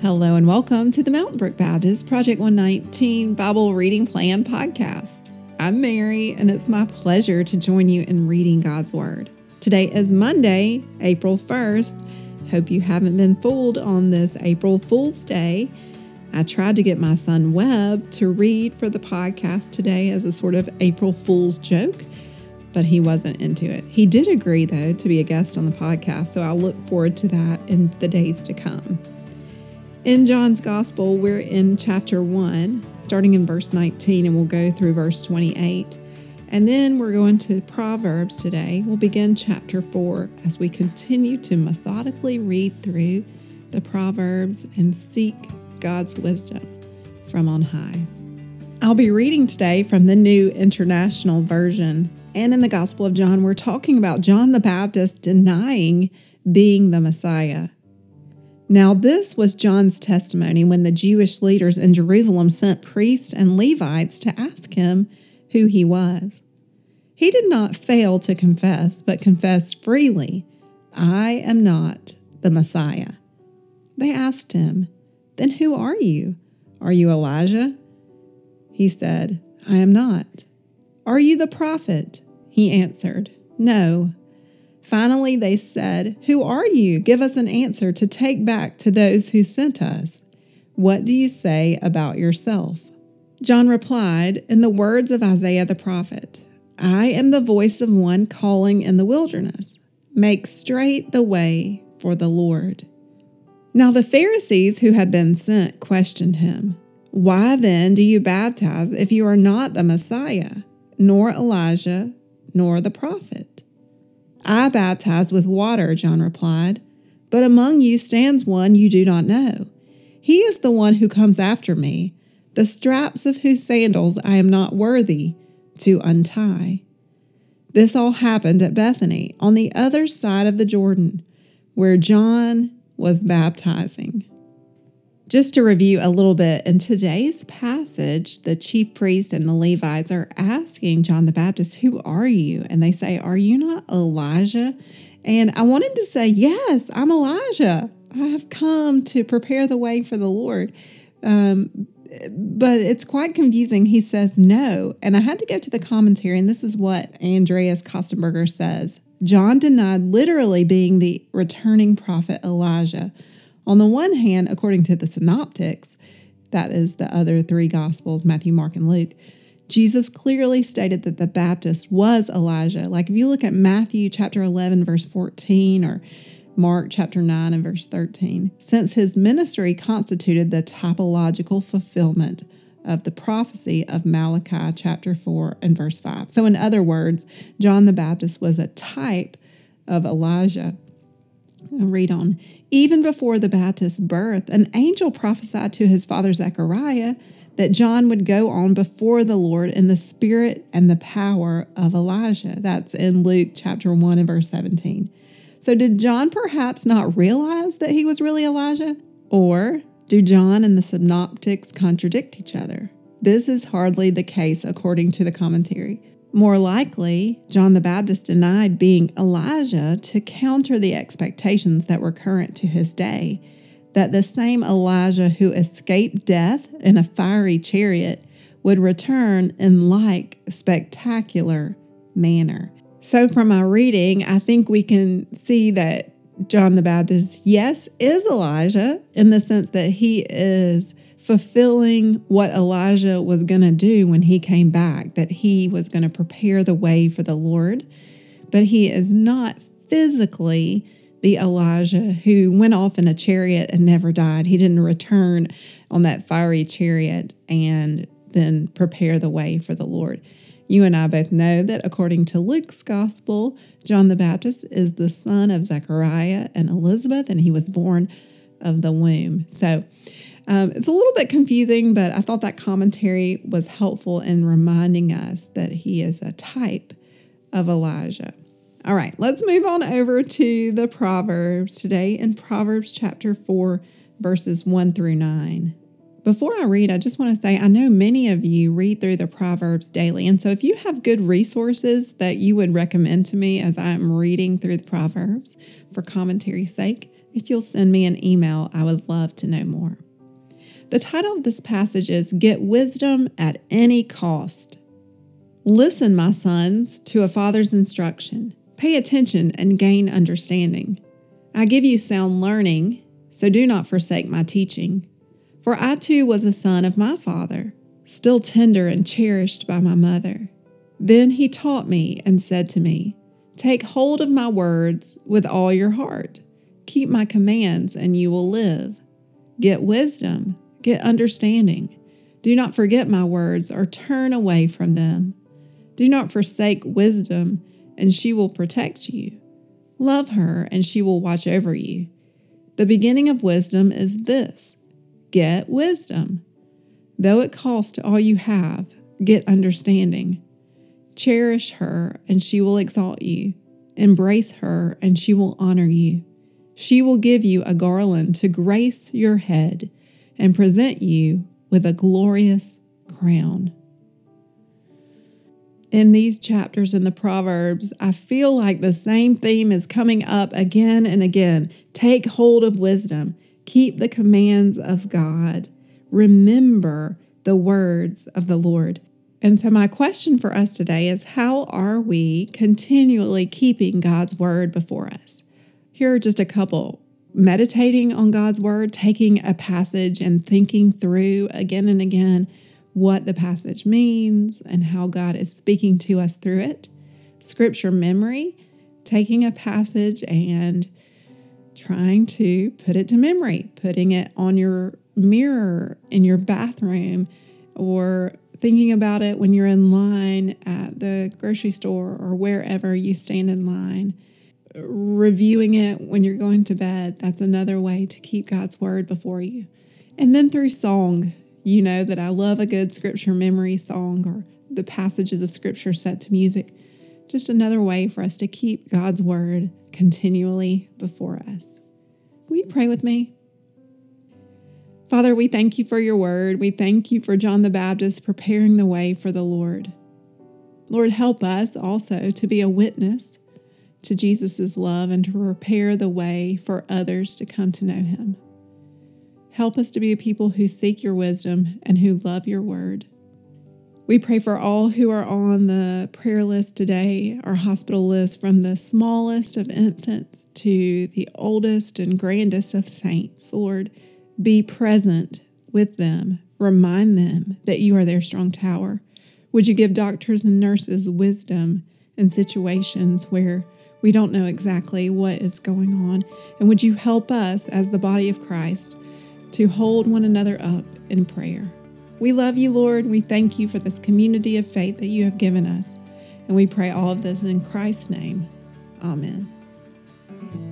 Hello and welcome to the Mountain Brook Baptist Project 119 Bible Reading Plan podcast. I'm Mary, and it's my pleasure to join you in reading God's Word. Today is Monday, April 1st. Hope you haven't been fooled on this April Fool's Day. I tried to get my son Webb to read for the podcast today as a sort of April Fool's joke, but he wasn't into it. He did agree, though, to be a guest on the podcast, so I'll look forward to that in the days to come. In John's Gospel, we're in chapter 1, starting in verse 19, and we'll go through verse 28. And then we're going to Proverbs today. We'll begin chapter 4 as we continue to methodically read through the Proverbs and seek God's wisdom from on high. I'll be reading today from the New International Version. And in the Gospel of John, we're talking about John the Baptist denying being the Messiah. Now, this was John's testimony when the Jewish leaders in Jerusalem sent priests and Levites to ask him who he was. He did not fail to confess, but confessed freely, "I am not the Messiah." They asked him, "Then who are you? Are you Elijah?" He said, "I am not." "Are you the prophet?" He answered, "No." Finally, they said, "Who are you? Give us an answer to take back to those who sent us. What do you say about yourself?" John replied in the words of Isaiah the prophet, "I am the voice of one calling in the wilderness. Make straight the way for the Lord." Now the Pharisees who had been sent questioned him, "Why then do you baptize if you are not the Messiah, nor Elijah, nor the prophet?" "I baptize with water," John replied, "but among you stands one you do not know. He is the one who comes after me, the straps of whose sandals I am not worthy to untie." This all happened at Bethany, on the other side of the Jordan, where John was baptizing. Just to review a little bit, in today's passage, the chief priest and the Levites are asking John the Baptist, "Who are you?" And they say, "Are you not Elijah?" And I want him to say, "Yes, I'm Elijah. I have come to prepare the way for the Lord." But it's quite confusing. He says no. And I had to go to the commentary, and this is what Andreas Kostenberger says. John denied literally being the returning prophet Elijah. On the one hand, according to the synoptics, that is the other three Gospels, Matthew, Mark, and Luke, Jesus clearly stated that the Baptist was Elijah. Like if you look at Matthew chapter 11, verse 14, or Mark chapter 9 and verse 13, since his ministry constituted the typological fulfillment of the prophecy of Malachi chapter 4 and verse 5. So in other words, John the Baptist was a type of Elijah. I'll read on. Even before the Baptist's birth, an angel prophesied to his father Zechariah that John would go on before the Lord in the spirit and the power of Elijah. That's in Luke chapter 1 and verse 17. So did John perhaps not realize that he was really Elijah? Or do John and the synoptics contradict each other? This is hardly the case according to the commentary. More likely, John the Baptist denied being Elijah to counter the expectations that were current to his day, that the same Elijah who escaped death in a fiery chariot would return in like spectacular manner. So from our reading, I think we can see that John the Baptist, yes, is Elijah in the sense that he is fulfilling what Elijah was going to do when he came back, that he was going to prepare the way for the Lord. But he is not physically the Elijah who went off in a chariot and never died. He didn't return on that fiery chariot and then prepare the way for the Lord. You and I both know that according to Luke's gospel, John the Baptist is the son of Zechariah and Elizabeth, and he was born of the womb. So it's a little bit confusing, but I thought that commentary was helpful in reminding us that he is a type of Elijah. All right, let's move on over to the Proverbs today in Proverbs chapter 4, verses 1 through 9. Before I read, I just want to say I know many of you read through the Proverbs daily, and so if you have good resources that you would recommend to me as I'm reading through the Proverbs for commentary's sake, If you'll send me an email, I would love to know more. The title of this passage is Get Wisdom at Any Cost. Listen, my sons, to a father's instruction. Pay attention and gain understanding. I give you sound learning, so do not forsake my teaching. For I too was a son of my father, still tender and cherished by my mother. Then he taught me and said to me, Take hold of my words with all your heart. Keep my commands and you will live. Get wisdom, get understanding. Do not forget my words or turn away from them. Do not forsake wisdom, and she will protect you. Love her, and she will watch over you. The beginning of wisdom is this: get wisdom. Though it cost all you have, get understanding. Cherish her, and she will exalt you. Embrace her, and she will honor you. She will give you a garland to grace your head and present you with a glorious crown. In these chapters in the Proverbs, I feel like the same theme is coming up again and again. Take hold of wisdom. Keep the commands of God. Remember the words of the Lord. And so my question for us today is, how are we continually keeping God's word before us? Here are just a couple. Meditating on God's word, taking a passage and thinking through again and again what the passage means and how God is speaking to us through it. Scripture memory, taking a passage and trying to put it to memory, putting it on your mirror in your bathroom, or thinking about it when you're in line at the grocery store or wherever you stand in line. Reviewing it when you're going to bed. That's another way to keep God's word before you. And then through song. You know that I love a good scripture memory song or the passages of scripture set to music. Just another way for us to keep God's word continually before us. Will you pray with me? Father, we thank you for your word. We thank you for John the Baptist preparing the way for the Lord. Lord, help us also to be a witness to Jesus' love and to prepare the way for others to come to know him. Help us to be a people who seek your wisdom and who love your word. We pray for all who are on the prayer list today, our hospital list, from the smallest of infants to the oldest and grandest of saints. Lord, be present with them. Remind them that you are their strong tower. Would you give doctors and nurses wisdom in situations where we don't know exactly what is going on? And would you help us as the body of Christ to hold one another up in prayer? We love you, Lord. We thank you for this community of faith that you have given us. And we pray all of this in Christ's name. Amen.